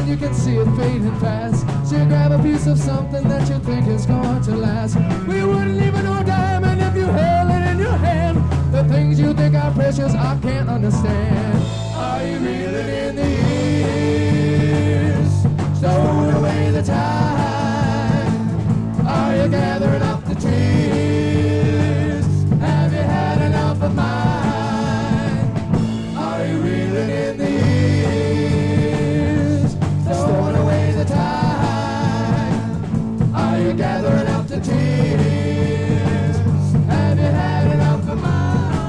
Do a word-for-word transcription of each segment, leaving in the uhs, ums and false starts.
you can see it fading fast. So you grab a piece of something that you think is going to last. We wouldn't even know a diamond if you held it in your hand. The things you think are precious, I can't understand. Are you reeling in the years, stowing away the time? Are you gathering up the tears? Have you had enough of mine? Are you reeling in the years, stowing away the time? Are you gathering up the tears? Have you had enough of mine?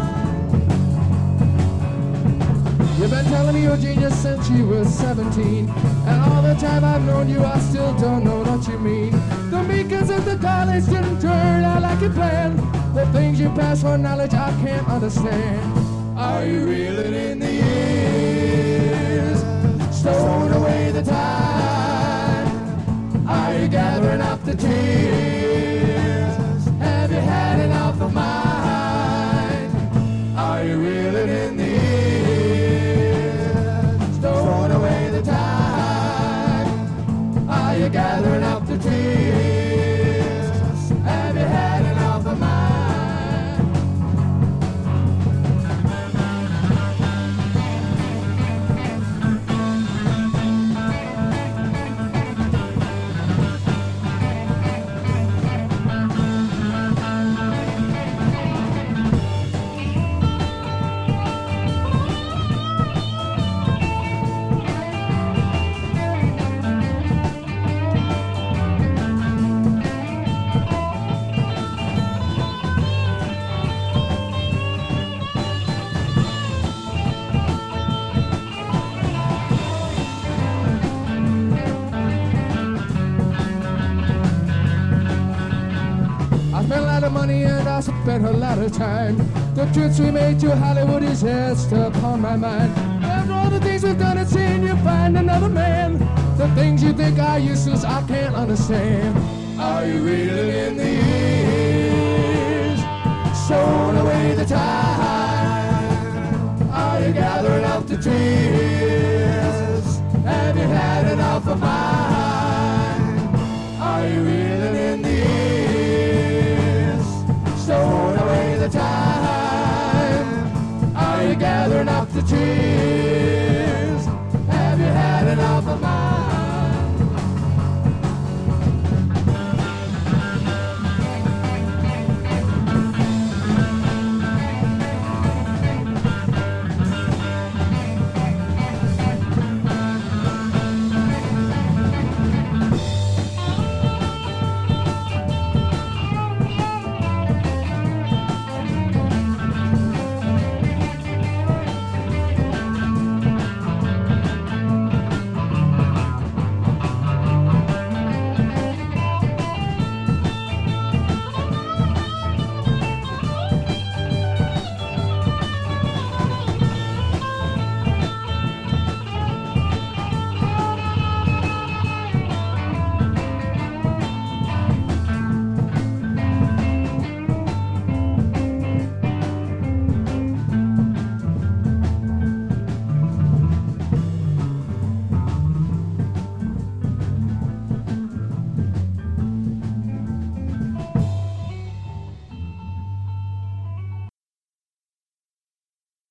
You've been telling me you're a genius since you were seventeen, and all the time I've known you, I still don't know what you mean. The makers of the college didn't turn out like you planned. The things you pass for knowledge I can't understand. Are you reeling in the years, stowing away the time? Are you gathering up the tears? Have you had enough of mine? Are you reeling in the years, stowing away the time? Are you gathering up the tears? Have you had enough of mine? I spent a lot of money and I spent a lot of time. The trips we made to Hollywood is etched upon my mind. After all the things we've done and seen, you find another man. The things you think are useless, I can't understand. Are you reeling in the years, stowing away the time? Are you gathering up the tears?